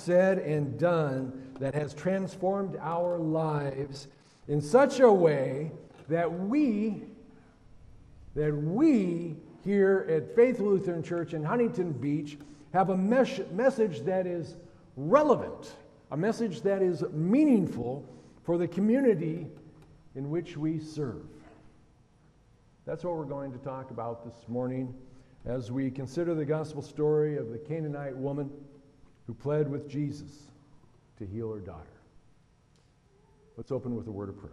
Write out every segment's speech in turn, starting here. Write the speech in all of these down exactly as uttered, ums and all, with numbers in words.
said and done that has transformed our lives in such a way that we, that we here at Faith Lutheran Church in Huntington Beach have a mes- message that is relevant, a message that is meaningful for the community in which we serve. That's what we're going to talk about this morning as we consider the gospel story of the Canaanite woman who pled with Jesus to heal her daughter. Let's open with a word of prayer.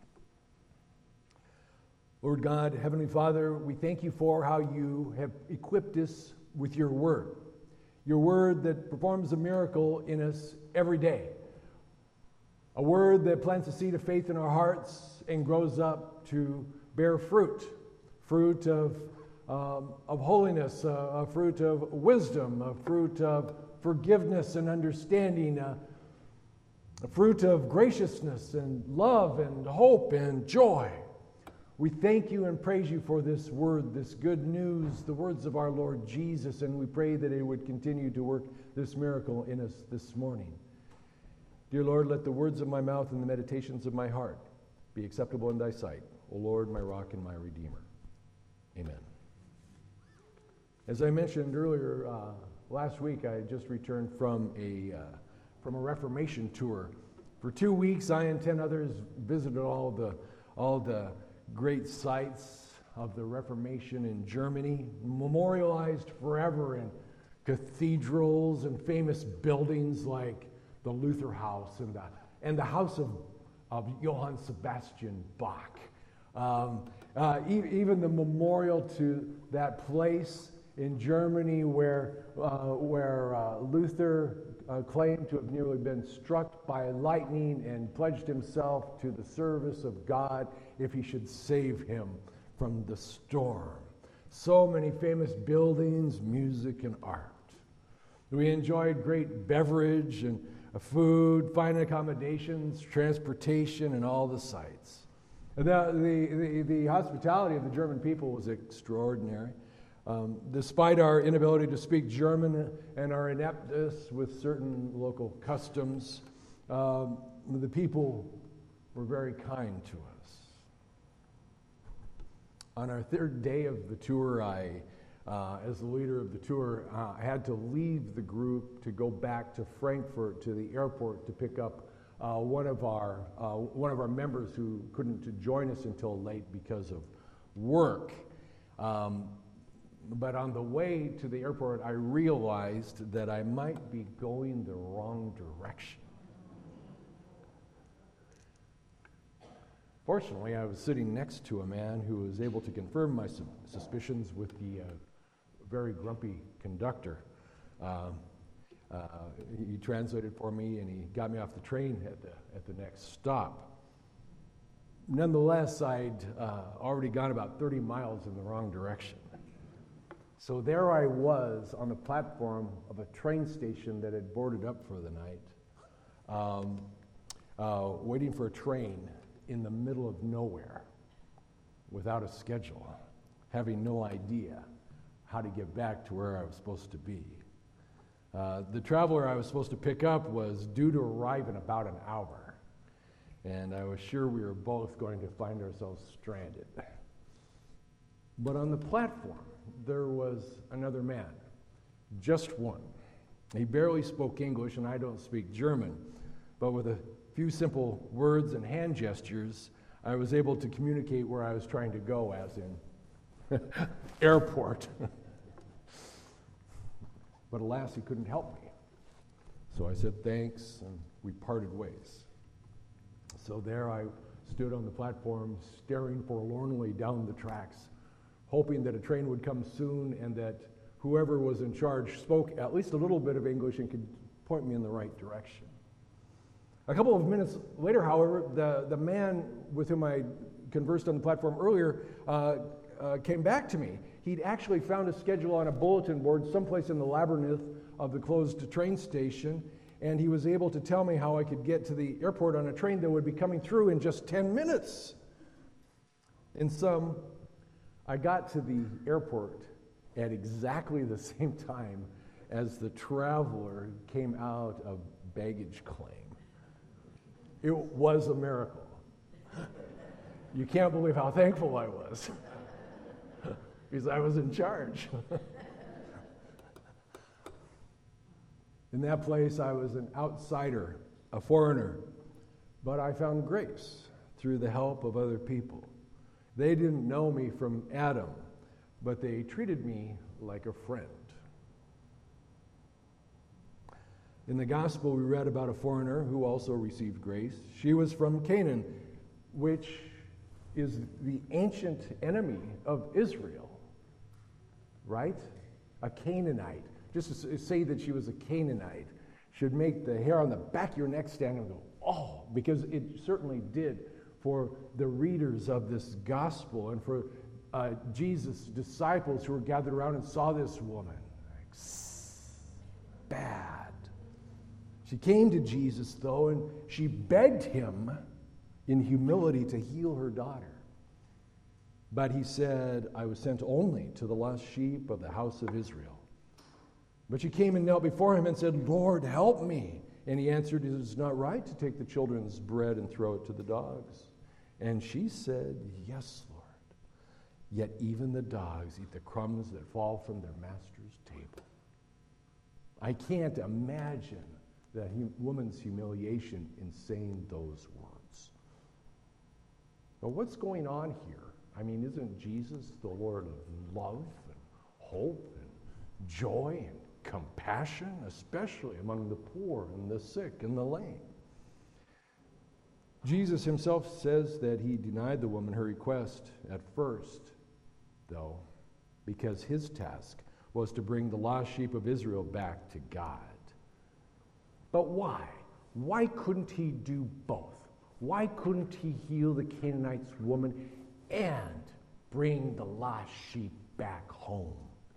Lord God, Heavenly Father, we thank you for how you have equipped us with your word. Your word that performs a miracle in us every day. A word that plants a seed of faith in our hearts and grows up to bear fruit. Fruit of, um, of holiness, uh, a fruit of wisdom, a fruit of forgiveness and understanding, uh, a fruit of graciousness and love and hope and joy. We thank you and praise you for this word, this good news, the words of our Lord Jesus, and we pray that it would continue to work this miracle in us this morning. Dear Lord, let the words of my mouth and the meditations of my heart be acceptable in thy sight, O Lord, my rock and my redeemer. Amen. As I mentioned earlier, uh, last week I just returned from a, uh, from a Reformation tour. For two weeks, I and ten others visited all the, all the great sites of the Reformation in Germany, memorialized forever in cathedrals and famous buildings like the Luther House and the, and the house of, of Johann Sebastian Bach. Um, uh, e- even the memorial to that place in Germany where, uh, where uh, Luther uh, claimed to have nearly been struck by lightning and pledged himself to the service of God if he should save him from the storm. So many famous buildings, music, and art. We enjoyed great beverage and food, fine accommodations, transportation, and all the sights. The, the, the, the hospitality of the German people was extraordinary. Um, despite our inability to speak German and our ineptness with certain local customs, um, the people were very kind to us. On our third day of the tour, I, uh, as the leader of the tour, uh, had to leave the group to go back to Frankfurt to the airport to pick up uh, one of our uh, one of our members who couldn't to join us until late because of work. Um, But on the way to the airport, I realized that I might be going the wrong direction. Fortunately, I was sitting next to a man who was able to confirm my su- suspicions with the uh, very grumpy conductor. Um, uh, he translated for me, and he got me off the train at the, at the next stop. Nonetheless, I'd uh, already gone about thirty miles in the wrong direction. So there I was on the platform of a train station that had boarded up for the night, um, uh, waiting for a train in the middle of nowhere without a schedule, having no idea how to get back to where I was supposed to be. Uh, the traveler I was supposed to pick up was due to arrive in about an hour, and I was sure we were both going to find ourselves stranded. But on the platform, there was another man, just one. He barely spoke English, and I don't speak German, but with a few simple words and hand gestures, I was able to communicate where I was trying to go, as in airport. But alas, he couldn't help me. So I said thanks, and we parted ways. So there I stood on the platform, staring forlornly down the tracks, hoping that a train would come soon and that whoever was in charge spoke at least a little bit of English and could point me in the right direction. A couple of minutes later, however, the, the man with whom I conversed on the platform earlier uh, uh, came back to me. He'd actually found a schedule on a bulletin board someplace in the labyrinth of the closed train station, and he was able to tell me how I could get to the airport on a train that would be coming through in just ten minutes. In sum, I got to the airport at exactly the same time as the traveler came out of baggage claim. It was a miracle. You can't believe how thankful I was because I was in charge. In that place, I was an outsider, a foreigner, but I found grace through the help of other people. They didn't know me from Adam, but they treated me like a friend. In the gospel, we read about a foreigner who also received grace. She was from Canaan, which is the ancient enemy of Israel, right? A Canaanite. Just to say that she was a Canaanite should make the hair on the back of your neck stand and go, oh, because it certainly did for the readers of this gospel and for uh, Jesus' disciples who were gathered around and saw this woman. Like, bad. She came to Jesus, though, and she begged him in humility to heal her daughter. But he said, I was sent only to the lost sheep of the house of Israel. But she came and knelt before him and said, Lord, help me. And he answered, it is not right to take the children's bread and throw it to the dogs. And she said, yes, Lord. Yet even the dogs eat the crumbs that fall from their master's table. I can't imagine that hum- woman's humiliation in saying those words. But what's going on here? I mean, isn't Jesus the Lord of love and hope and joy and compassion, especially among the poor and the sick and the lame? Jesus himself says that he denied the woman her request at first, though, because his task was to bring the lost sheep of Israel back to God. But why? Why couldn't he do both? Why couldn't he heal the Canaanite woman and bring the lost sheep back home?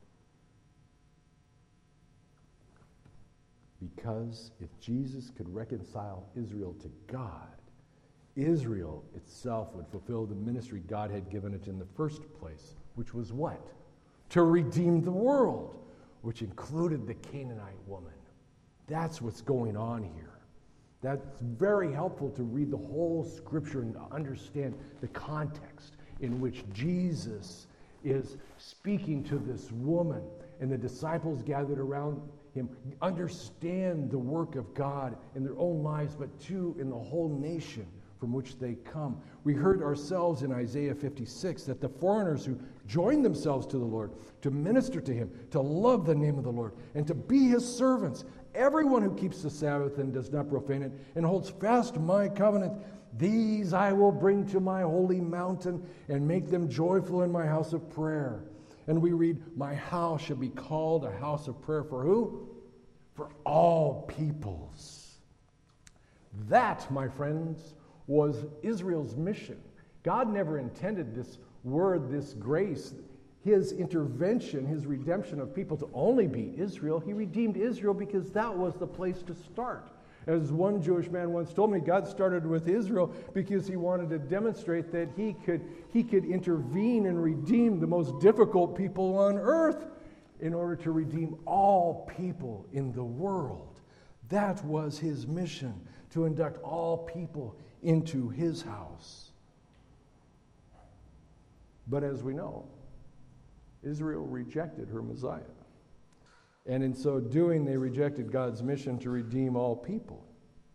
Because if Jesus could reconcile Israel to God, Israel itself would fulfill the ministry God had given it in the first place, which was what? To redeem the world, which included the Canaanite woman. That's what's going on here. That's very helpful to read the whole scripture and to understand the context in which Jesus is speaking to this woman and the disciples gathered around him understand the work of God in their own lives, but too in the whole nation from which they come. We heard ourselves in Isaiah fifty-six that the foreigners who joined themselves to the Lord to minister to him, to love the name of the Lord, and to be his servants, everyone who keeps the Sabbath and does not profane it and holds fast my covenant, these I will bring to my holy mountain and make them joyful in my house of prayer. And we read, my house shall be called a house of prayer for who? For all peoples. That, my friends, was Israel's mission. God never intended this word, this grace, his intervention, his redemption of people to only be Israel. He redeemed Israel because that was the place to start. As one Jewish man once told me, God started with Israel because he wanted to demonstrate that he could, he could intervene and redeem the most difficult people on earth in order to redeem all people in the world. That was his mission, to induct all people into his house. But as we know, Israel rejected her Messiah. And in so doing, they rejected God's mission to redeem all people.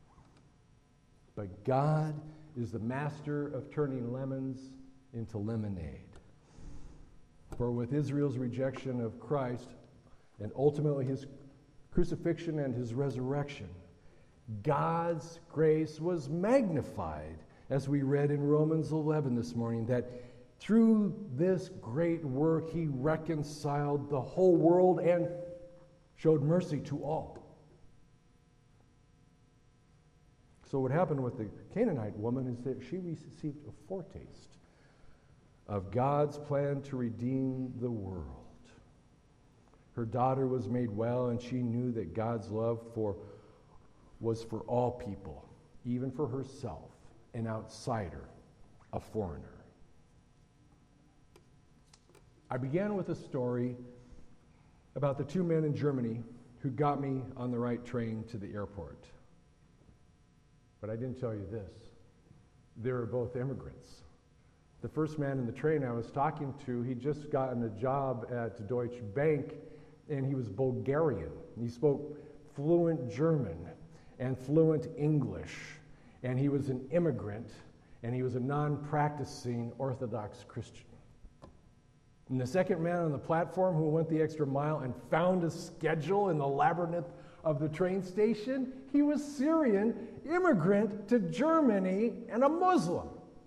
But God is the master of turning lemons into lemonade. For with Israel's rejection of Christ, and ultimately his crucifixion and his resurrection, God's grace was magnified, as we read in Romans eleven this morning, that through this great work he reconciled the whole world and showed mercy to all. So what happened with the Canaanite woman is that she received a foretaste of God's plan to redeem the world. Her daughter was made well, and she knew that God's love for was for all people, even for herself, an outsider, a foreigner. I began with a story about the two men in Germany who got me on the right train to the airport. But I didn't tell you this. They were both immigrants. The first man in the train I was talking to, he'd just gotten a job at Deutsche Bank, and he was Bulgarian. He spoke fluent German and fluent English, and he was an immigrant, and he was a non-practicing Orthodox Christian. And the second man on the platform who went the extra mile and found a schedule in the labyrinth of the train station, he was Syrian, immigrant to Germany, and a Muslim.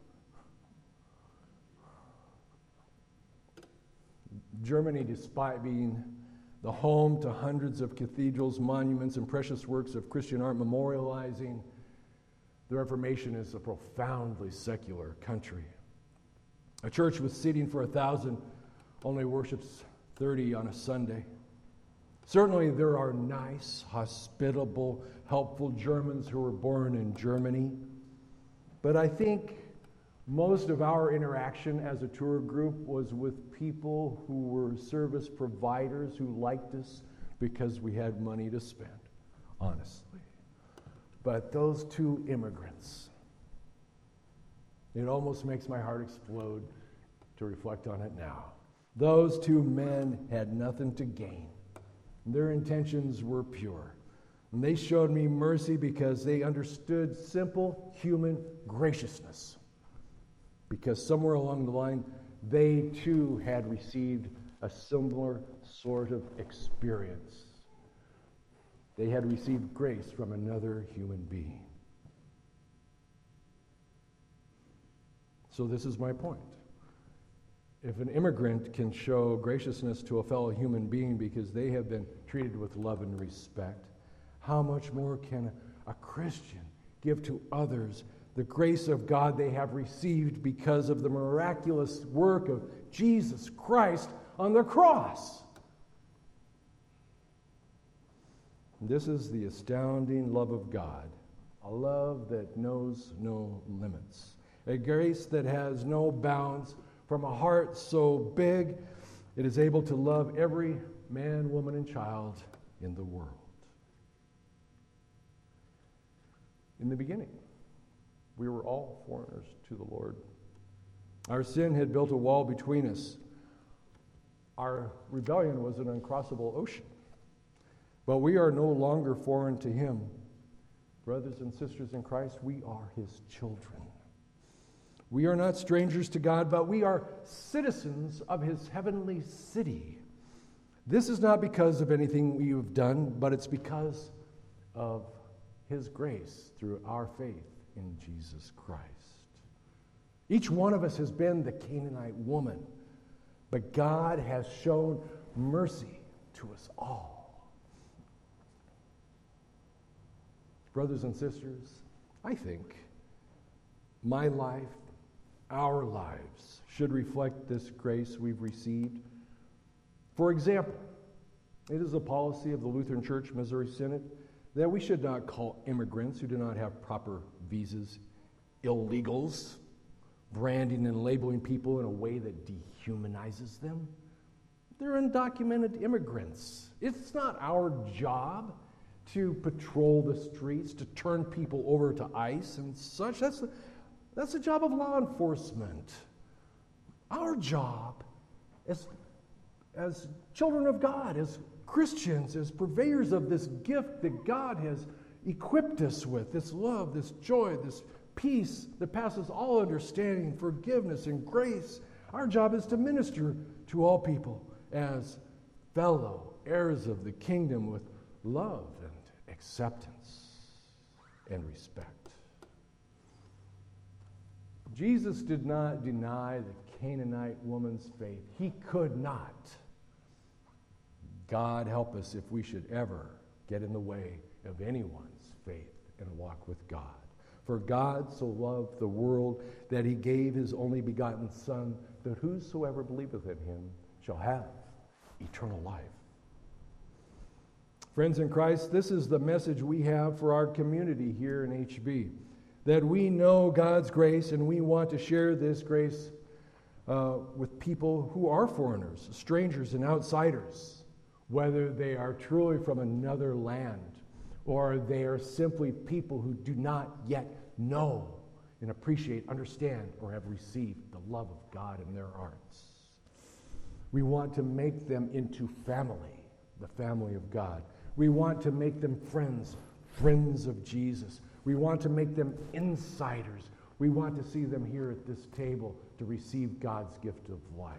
Germany, despite being the home to hundreds of cathedrals, monuments, and precious works of Christian art memorializing the Reformation, is a profoundly secular country. A church with seating for a thousand only worships thirty on a Sunday. Certainly there are nice, hospitable, helpful Germans who were born in Germany, but I think most of our interaction as a tour group was with people who were service providers who liked us because we had money to spend, honestly. But those two immigrants, it almost makes my heart explode to reflect on it now. Those two men had nothing to gain. Their intentions were pure. And they showed me mercy because they understood simple human graciousness. Because somewhere along the line, they too had received a similar sort of experience. They had received grace from another human being. So this is my point. If an immigrant can show graciousness to a fellow human being because they have been treated with love and respect, how much more can a Christian give to others the grace of God they have received because of the miraculous work of Jesus Christ on the cross? This is the astounding love of God, a love that knows no limits, a grace that has no bounds. From a heart so big, it is able to love every man, woman, and child in the world. In the beginning, we were all foreigners to the Lord. Our sin had built a wall between us. Our rebellion was an uncrossable ocean. But we are no longer foreign to Him. Brothers and sisters in Christ, we are His children. We are not strangers to God, but we are citizens of His heavenly city. This is not because of anything we have done, but it's because of His grace through our faith in Jesus Christ. Each one of us has been the Canaanite woman, but God has shown mercy to us all. Brothers and sisters, I think my life, our lives, should reflect this grace we've received. For example, it is a policy of the Lutheran Church Missouri Synod that we should not call immigrants who do not have proper visas illegals, branding and labeling people in a way that dehumanizes them. They're undocumented immigrants. It's not our job to patrol the streets, to turn people over to ICE and such. That's the, that's the job of law enforcement. Our job as, as children of God, as Christians, as purveyors of this gift that God has equipped us with, this love, this joy, this peace that passes all understanding, forgiveness and grace. Our job is to minister to all people as fellow heirs of the kingdom with love and acceptance and respect. Jesus did not deny the Canaanite woman's faith. He could not. God help us if we should ever get in the way of anyone's faith and walk with God. For God so loved the world that He gave His only begotten Son, that whosoever believeth in Him shall have eternal life. Friends in Christ, this is the message we have for our community here in H B, that we know God's grace and we want to share this grace uh, with people who are foreigners, strangers, and outsiders. whether they are truly from another land or they are simply people who do not yet know and appreciate, understand, or have received the love of God in their hearts. We want to make them into family, the family of God. We want to make them friends, friends of Jesus. We want to make them insiders. We want to see them here at this table to receive God's gift of life.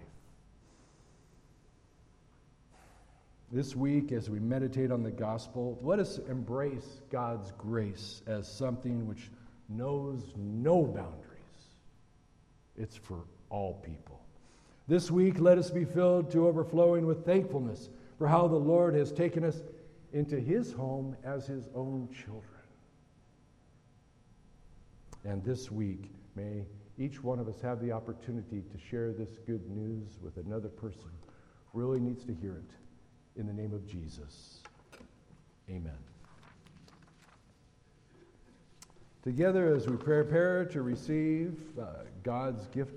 This week, as we meditate on the gospel, let us embrace God's grace as something which knows no boundaries. It's for all people. This week, let us be filled to overflowing with thankfulness for how the Lord has taken us into his home as his own children. And this week, may each one of us have the opportunity to share this good news with another person who really needs to hear it. In the name of Jesus, amen. Together, as we prepare to receive uh, God's gift